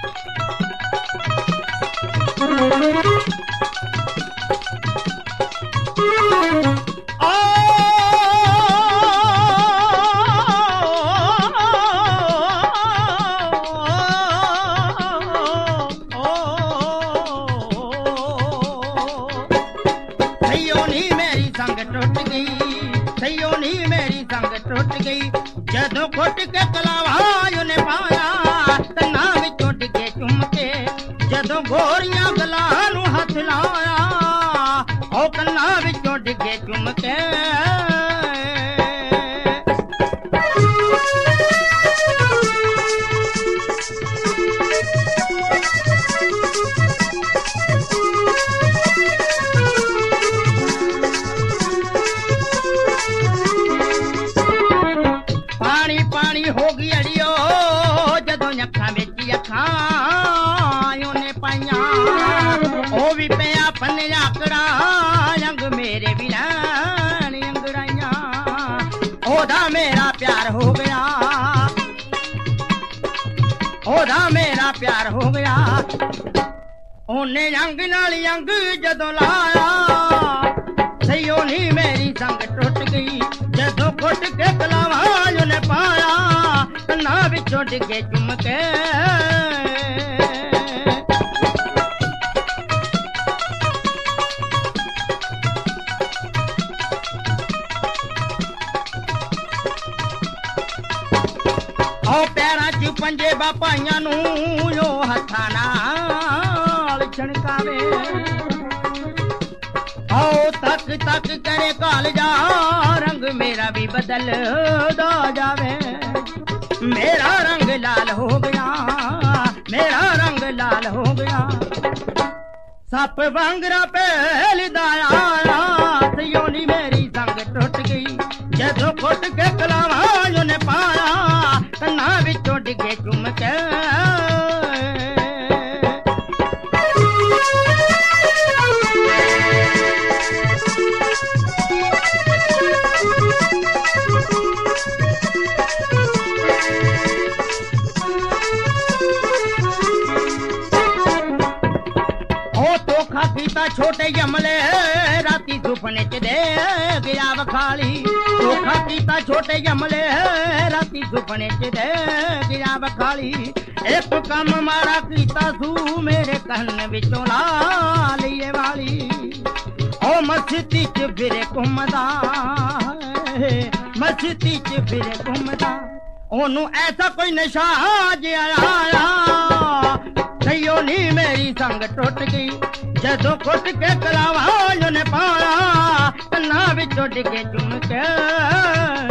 ਜਦੋਂ ਘੁੱਟ ਕੇ ਕਲਾਵਾ ਉਹਨੇ ਪਾਇਆ ਕੰਨਾਂ ਵਿੱਚੋਂ ਡਿੱਗੇ ਚੁੰਮ ਕੇ ਜਦੋਂ ਗੋਰੀਆਂ ਗਲਾਂ ਨੂੰ ਹੱਥ ਲਾਇਆ ਉਹ ਕੰਨਾਂ ਵਿੱਚੋਂ ਡਿੱਗੇ ਚੁੰਮ ਕੇ ਹੋ ਗਈ ਅੜਿਓ ਜਦੋਂ ਅੱਖਾਂ ਵਿੱਚ ਅੱਖਾਂ ਉਹਨੇ ਪਾਈਆਂ ਉਹ ਵੀ ਪਿਆ ਪੰਨਿਆ ਆਕੜਾ ਅੰਗ ਮੇਰੇ ਵੀ ਲੈਣ ਅੰਗੜਾਈਆਂ ਉਹਦਾ ਮੇਰਾ ਪਿਆਰ ਹੋ ਗਿਆ ਉਹਦਾ ਮੇਰਾ ਪਿਆਰ ਹੋ ਗਿਆ ਉਹਨੇ ਅੰਗ ਨਾਲ ਅੰਗ ਜਦੋਂ ਲਾਇਆ ਸਈਓ ਨੀ ਮੇਰੀ ਸੰਗ ਟੁੱਟ ਗਈ ਜਦੋਂ ਘੁੱਟ ਕੇ ਕਲਾਵਾ ਉਹਨੇ ਪਾਇਆ ਕੰਨਾਂ ਵਿੱਚੋਂ ਡਿੱਗੇ ਚੁੰਮ ਕੇ ਉਹ ਪੈਰਾਂ 'ਚ ਪੰਜੇ ਬਾਪਾਈਆਂ ਨੂੰ ਉਹ ਹੱਥਾਂ ਨਾਲ ਛਣਕਾਵੇ आओ तक तक करे कालजा रंग मेरा भी बदलदा जावे मेरा रंग लाल हो गया मेरा रंग लाल हो गया सप वांगरा पहलदा आया सयोनी मेरी संग टुट गई जदों घुट के कलावा ਉਹਨੇ पाया ਕੰਨਾਂ ਵਿੱਚੋਂ ਡਿੱਗੇ ਚੁੰਮ ਕੇ ਕੀਤਾ ਛੋਟੇ ਜਮਲੇ ਰਾਤੀ ਸੁਪਨੇ ਚ ਦੇ ਗਿਆ ਵਖਾਲੀ ਧੋਖਾ ਕੀਤਾ ਛੋਟੇ ਜਮਲੇ ਰਾਤੀ ਸੁਪਨੇ ਚ ਦੇ ਗਿਆ ਵਖਾਲੀ ਇੱਕ ਕੰਮ ਮਾੜਾ ਕੀਤਾ ਤੂੰ ਮੇਰੇ ਕੰਨ ਵਿੱਚੋਂ ਲਾ ਲਈਏ ਵਾਲੀ ਉਹ ਮਸਤੀ ਚ ਫਿਰੇ ਘੁੰਮਦਾ ਮਸਤੀ ਚ ਫਿਰੇ ਘੁੰਮਦਾ ਉਹਨੂੰ ਐਸਾ ਕੋਈ ਨਸ਼ਾ ਜਿਹਾ ਆਇਆ ਸਈਓ ਨੀ ਮੇਰੀ ਸੰਗ ਟੁੱਟ ਗਈ ਜਦੋਂ ਘੁੱਟ ਕੇ ਕਲਾਵਾ ਉਹਨੇ ਪਾਇਆ ਕੰਨਾਂ ਵਿੱਚੋਂ ਡਿੱਗੇ ਚੁੰਮ ਕੇ